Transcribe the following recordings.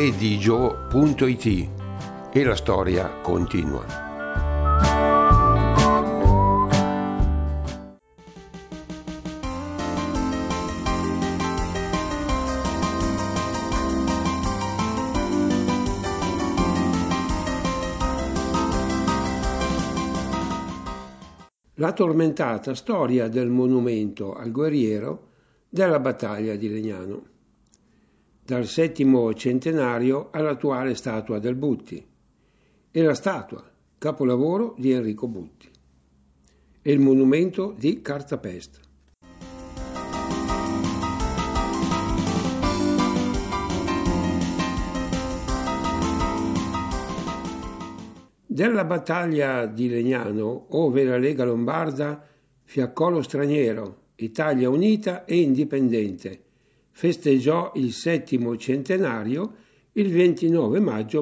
redigio.it e la storia continua. La tormentata storia del monumento al guerriero della battaglia di Legnano, dal settimo centenario all'attuale statua del Butti, e la statua, capolavoro di Enrico Butti, e il monumento di Cartapesta. Della battaglia di Legnano, ove la Lega Lombarda fiaccò lo straniero, Italia unita e indipendente, festeggiò il settimo centenario il 29 maggio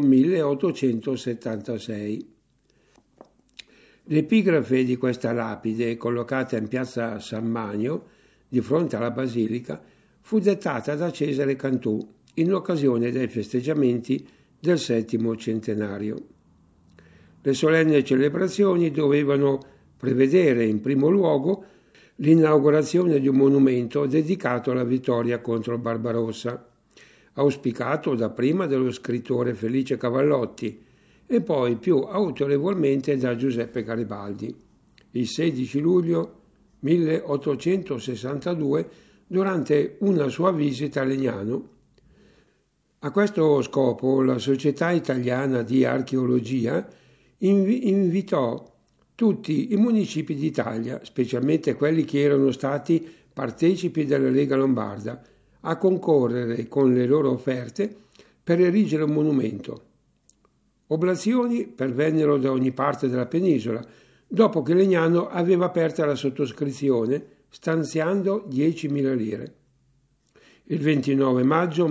1876. L'epigrafe di questa lapide, collocata in piazza San Manio, di fronte alla basilica, fu dettata da Cesare Cantù in occasione dei festeggiamenti del settimo centenario. Le solenni celebrazioni dovevano prevedere in primo luogo l'inaugurazione di un monumento dedicato alla vittoria contro Barbarossa, auspicato dapprima dallo scrittore Felice Cavallotti e poi più autorevolmente da Giuseppe Garibaldi, il 16 luglio 1862 durante una sua visita a Legnano. A questo scopo la Società Italiana di Archeologia invitò tutti i municipi d'Italia, specialmente quelli che erano stati partecipi della Lega Lombarda, a concorrere con le loro offerte per erigere un monumento. Oblazioni pervennero da ogni parte della penisola, dopo che Legnano aveva aperta la sottoscrizione, stanziando 10.000 lire. Il 29 maggio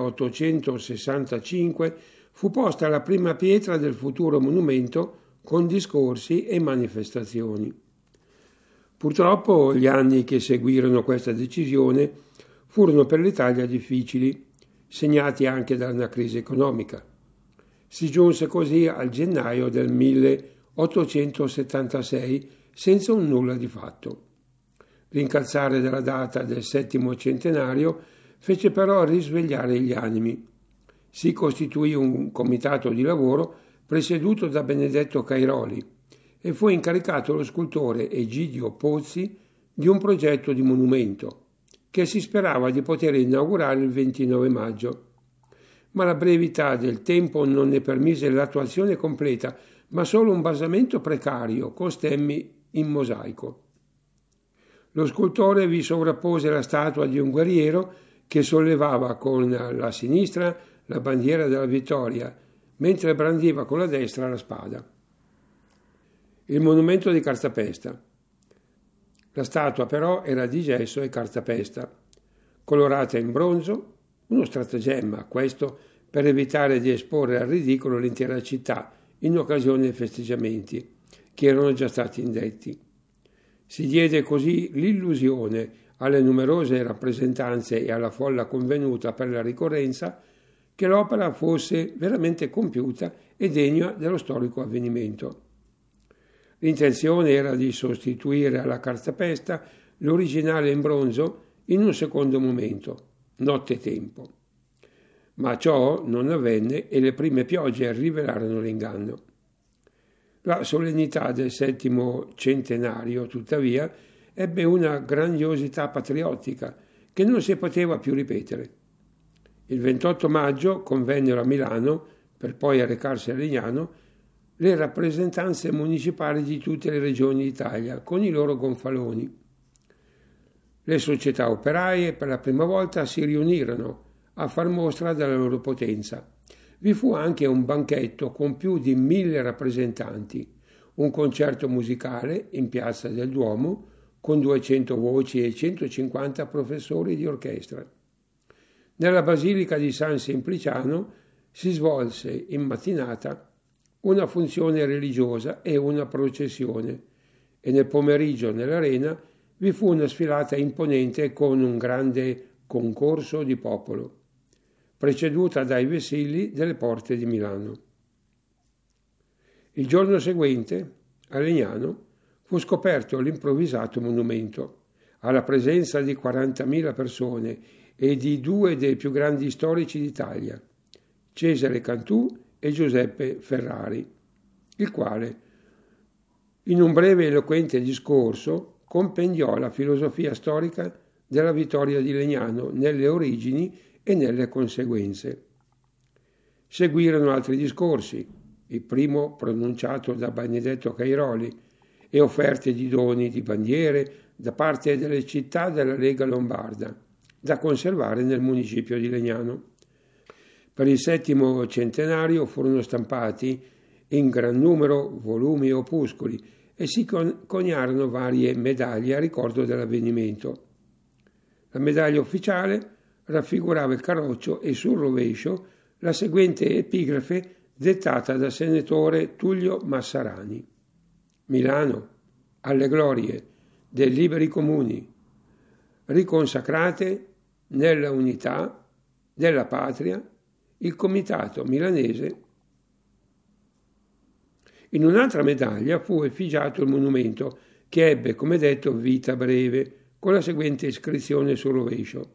1865 fu posta la prima pietra del futuro monumento con discorsi e manifestazioni. Purtroppo gli anni che seguirono questa decisione furono per l'Italia difficili, segnati anche da una crisi economica. Si giunse così al gennaio del 1876 senza un nulla di fatto. L'incalzare della data del settimo centenario fece però risvegliare gli animi. Si costituì un comitato di lavoro presieduto da Benedetto Cairoli e fu incaricato lo scultore Egidio Pozzi di un progetto di monumento che si sperava di poter inaugurare il 29 maggio. Ma la brevità del tempo non ne permise l'attuazione completa, ma solo un basamento precario con stemmi in mosaico. Lo scultore vi sovrappose la statua di un guerriero che sollevava con la sinistra la bandiera della vittoria, mentre brandiva con la destra la spada. Il monumento di Cartapesta. La statua però era di gesso e cartapesta, colorata in bronzo, uno stratagemma, questo per evitare di esporre al ridicolo l'intera città in occasione dei festeggiamenti che erano già stati indetti. Si diede così l'illusione alle numerose rappresentanze e alla folla convenuta per la ricorrenza che l'opera fosse veramente compiuta e degna dello storico avvenimento. L'intenzione era di sostituire alla cartapesta l'originale in bronzo in un secondo momento, nottetempo. Ma ciò non avvenne e le prime piogge rivelarono l'inganno. La solennità del settimo centenario, tuttavia, ebbe una grandiosità patriottica che non si poteva più ripetere. Il 28 maggio convennero a Milano, per poi recarsi a Legnano, le rappresentanze municipali di tutte le regioni d'Italia, con i loro gonfaloni. Le società operaie per la prima volta si riunirono a far mostra della loro potenza. Vi fu anche un banchetto con più di 1.000 rappresentanti, un concerto musicale in piazza del Duomo con 200 voci e 150 professori di orchestra. Nella basilica di San Sempliciano si svolse in mattinata una funzione religiosa e una processione e nel pomeriggio nell'arena vi fu una sfilata imponente con un grande concorso di popolo. preceduta dai vessilli delle porte di Milano. Il giorno seguente, a Legnano, fu scoperto l'improvvisato monumento, alla presenza di 40.000 persone e di due dei più grandi storici d'Italia, Cesare Cantù e Giuseppe Ferrari, il quale, in un breve e eloquente discorso, compendiò la filosofia storica della vittoria di Legnano nelle origini e nelle conseguenze. Seguirono altri discorsi, il primo pronunciato da Benedetto Cairoli, e offerte di doni di bandiere da parte delle città della Lega Lombarda, da conservare nel municipio di Legnano. Per il 7° centenario furono stampati in gran numero volumi e opuscoli e si coniarono varie medaglie a ricordo dell'avvenimento. La medaglia ufficiale raffigurava il carroccio e sul rovescio la seguente epigrafe dettata dal senatore Tullio Massarani. Milano, alle glorie dei liberi comuni, riconsacrate nella unità della patria, il comitato milanese. In un'altra medaglia fu effigiato il monumento che ebbe, come detto, vita breve, con la seguente iscrizione sul rovescio.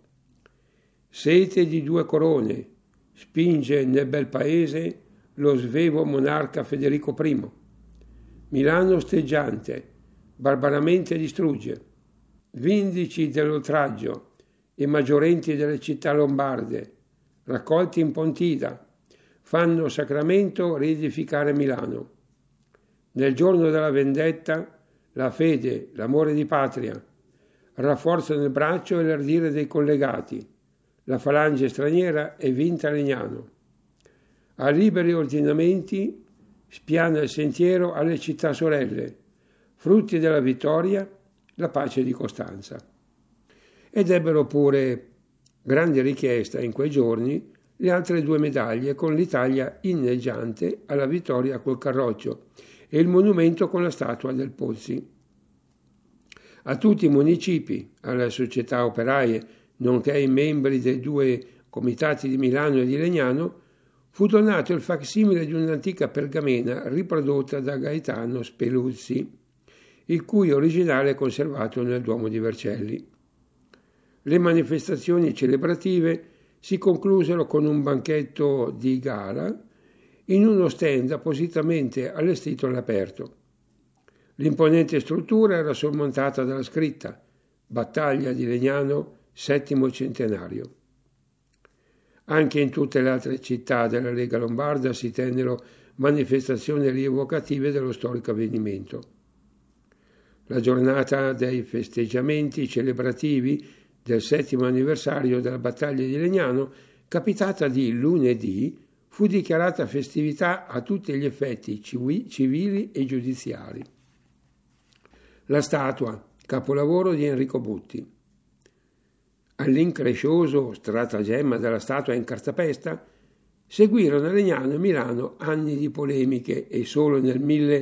Sete di due corone, spinge nel bel paese lo svevo monarca Federico I. Milano osteggiante, barbaramente distrugge. Vindici dell'oltraggio e maggiorenti delle città lombarde, raccolti in Pontida, fanno sacramento riedificare Milano. Nel giorno della vendetta, la fede, l'amore di patria, rafforzano il braccio e l'ardire dei collegati. La falange straniera è vinta a Legnano. A liberi ordinamenti spiana il sentiero alle città sorelle, frutti della vittoria, la pace di Costanza. Ed ebbero pure grande richiesta in quei giorni le altre due medaglie con l'Italia inneggiante alla vittoria col carroccio e il monumento con la statua del Pozzi. A tutti i municipi, alle società operaie, nonché ai membri dei due comitati di Milano e di Legnano, fu donato il facsimile di un'antica pergamena riprodotta da Gaetano Speluzzi, il cui originale è conservato nel Duomo di Vercelli. Le manifestazioni celebrative si conclusero con un banchetto di gala in uno stand appositamente allestito all'aperto. L'imponente struttura era sormontata dalla scritta Battaglia di Legnano, 7° centenario. Anche in tutte le altre città della Lega Lombarda si tennero manifestazioni rievocative dello storico avvenimento. La giornata dei festeggiamenti celebrativi del 7° anniversario della battaglia di Legnano, capitata di lunedì, fu dichiarata festività a tutti gli effetti civili e giudiziari. La statua, capolavoro di Enrico Butti. All'increscioso stratagemma della statua in cartapesta seguirono a Legnano e Milano anni di polemiche e solo nel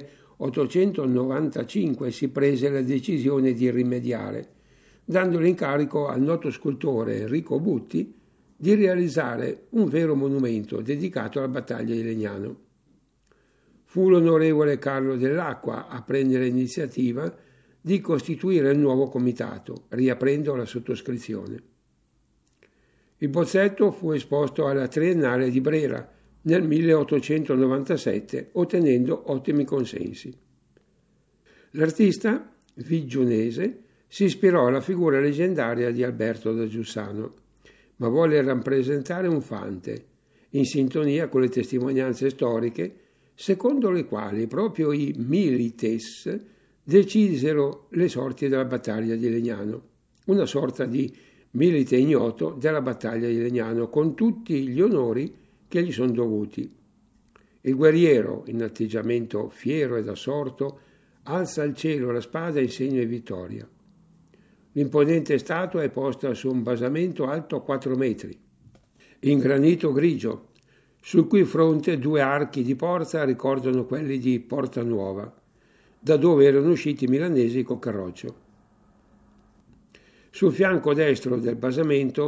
1895 si prese la decisione di rimediare, dando l'incarico al noto scultore Enrico Butti di realizzare un vero monumento dedicato alla battaglia di Legnano. Fu l'onorevole Carlo Dell'Acqua a prendere l'iniziativa di costituire il nuovo comitato, riaprendo la sottoscrizione. Il bozzetto fu esposto alla Triennale di Brera nel 1897, ottenendo ottimi consensi. L'artista vigionese si ispirò alla figura leggendaria di Alberto da Giussano, ma volle rappresentare un fante, in sintonia con le testimonianze storiche, secondo le quali proprio i milites decisero le sorti della battaglia di Legnano, una sorta di milite ignoto della battaglia di Legnano, con tutti gli onori che gli sono dovuti. Il guerriero, in atteggiamento fiero ed assorto, alza al cielo la spada in segno di vittoria. L'imponente statua è posta su un basamento alto 4 metri, in granito grigio, sul cui fronte 2 archi di porta ricordano quelli di Porta Nuova, da dove erano usciti i milanesi col carroccio. Sul fianco destro del basamento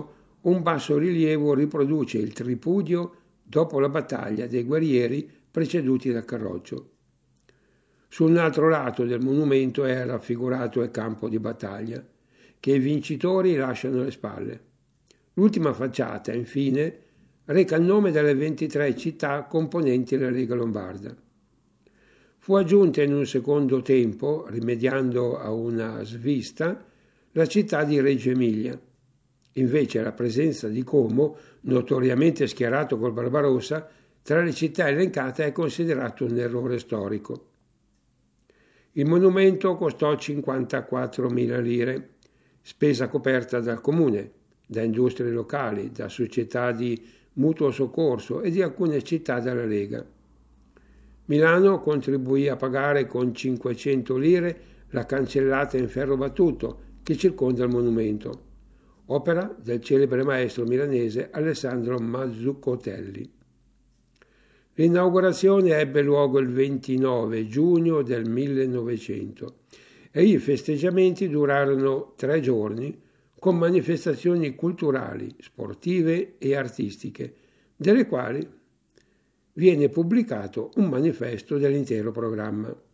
un bassorilievo riproduce il tripudio dopo la battaglia dei guerrieri preceduti dal carroccio. Su un altro lato del monumento è raffigurato il campo di battaglia, che i vincitori lasciano alle spalle. L'ultima facciata, infine, reca il nome delle 23 città componenti la Lega Lombarda. Fu aggiunta in un secondo tempo, rimediando a una svista, la città di Reggio Emilia. Invece la presenza di Como, notoriamente schierato col Barbarossa, tra le città elencate è considerato un errore storico. Il monumento costò 54.000 lire, spesa coperta dal comune, da industrie locali, da società di mutuo soccorso e di alcune città della Lega. Milano contribuì a pagare con 500 lire la cancellata in ferro battuto che circonda il monumento, opera del celebre maestro milanese Alessandro Mazzuccotelli. L'inaugurazione ebbe luogo il 29 giugno del 1900 e i festeggiamenti durarono 3 giorni con manifestazioni culturali, sportive e artistiche, delle quali viene pubblicato un manifesto dell'intero programma.